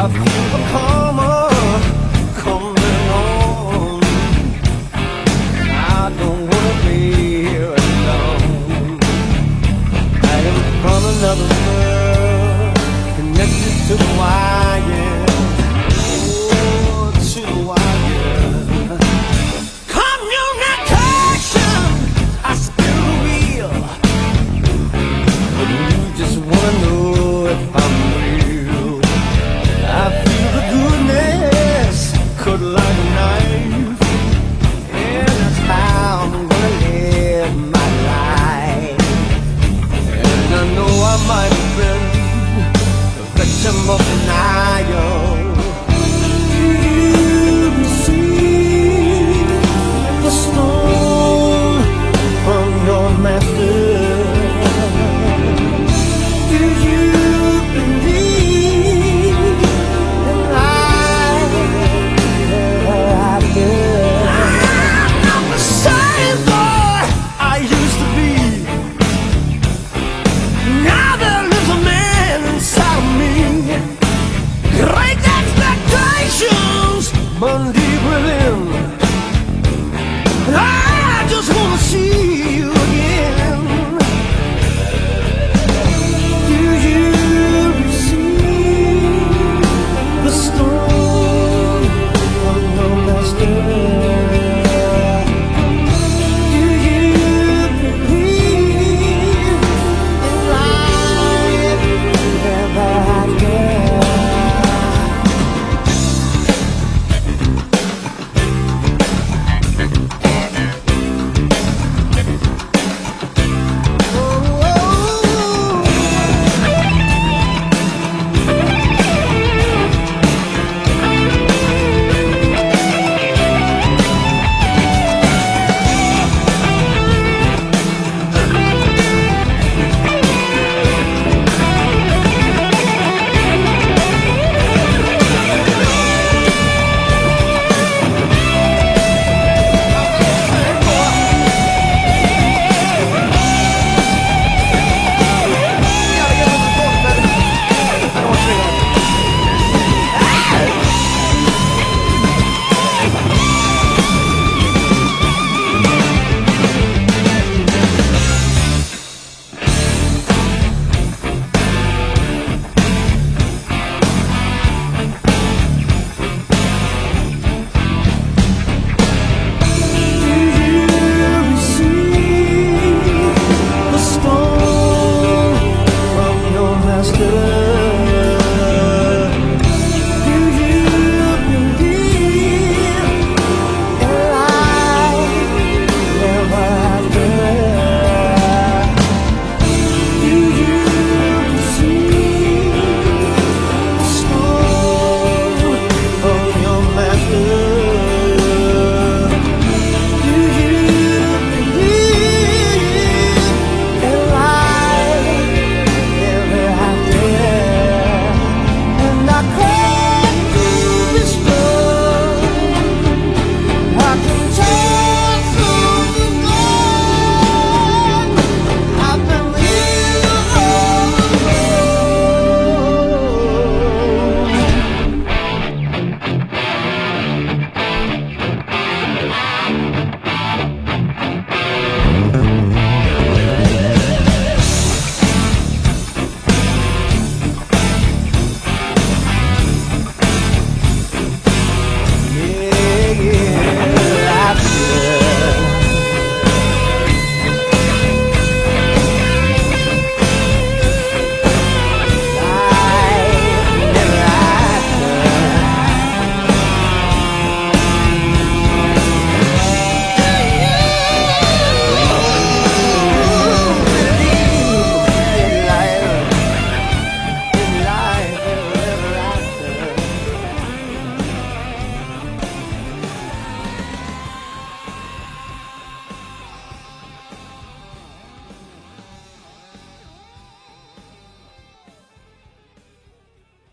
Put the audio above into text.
I feel the karma coming on. I don't wanna be here alone. I am from another world, connected to the wire. Oh, to the wire. Communication, I still real, but you just wanna know if I'm real. I feel the goodness cut like a knife, and that's how I'm gonna live my life. And I know I might have been a victim of denial. Do you see the stone from your master? Do you believe in life? I'm the same boy I used to be. Now there lives a man inside of me. Great expectations, Monday.